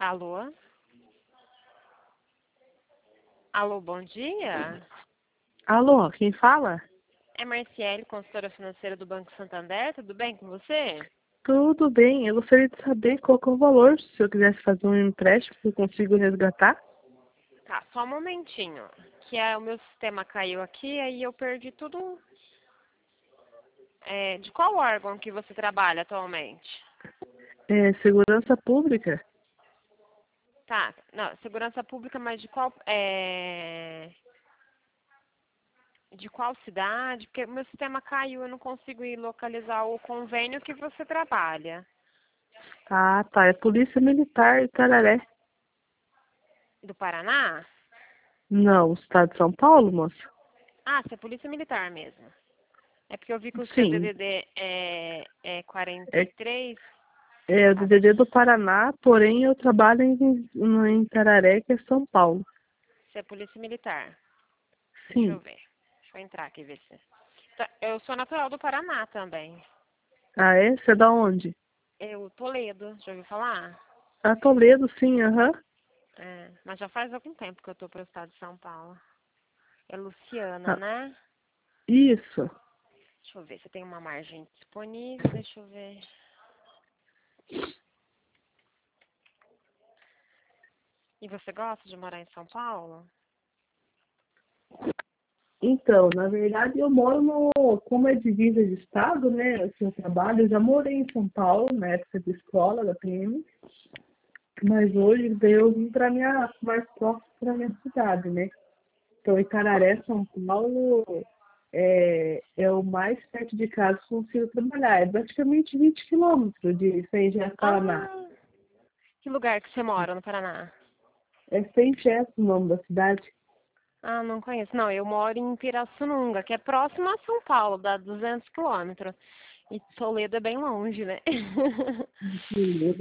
Alô? Alô, bom dia. Alô, quem fala? É Marciele, consultora financeira do Banco Santander. Tudo bem com você? Tudo bem, eu gostaria de saber qual que é o valor, se eu quisesse fazer um empréstimo, se eu consigo resgatar. Tá, só um momentinho. O meu sistema caiu aqui, aí eu perdi tudo. De qual órgão que você trabalha atualmente? Segurança pública? Tá, não, segurança pública, mas de qual cidade? Porque o meu sistema caiu, eu não consigo ir localizar o convênio que você trabalha. Ah, tá, é Polícia Militar de Tararé. Do Paraná? Não, Estado de São Paulo, moça? Ah, você é polícia militar mesmo. É porque eu vi que o seu Sim, DDD é é, 43. é o Ah, DDD do Paraná, porém eu trabalho em Tararé, que é São Paulo. você é polícia militar. Deixa eu Sim. ver. Deixa eu entrar aqui e ver se. Tá, eu sou natural do Paraná também. Ah, é? Você é da onde? Eu, Toledo, já ouviu falar? Ah, Toledo, sim, aham. É, mas já faz algum tempo que eu tô pro estado de São Paulo. É Luciana, Ah, né? isso. Deixa eu ver se tem uma margem disponível. Deixa eu ver. E você gosta de morar em São Paulo? Então, na verdade, eu moro como é divisa de estado, né? O seu trabalho, eu já morei em São Paulo, na época de escola, da PM, mas hoje daí eu vim para mais próximo para minha cidade, né? Então, Itararé, São Paulo, é o mais perto de casa que eu consigo trabalhar. É praticamente 20 quilômetros de Saint-Jé, Paraná. Ah, que lugar que você mora no Paraná? É Saint-Jé o nome da cidade. Ah, não conheço. Não, eu moro em Pirassununga, que é próximo a São Paulo, dá 200 quilômetros. E Toledo é bem longe, né?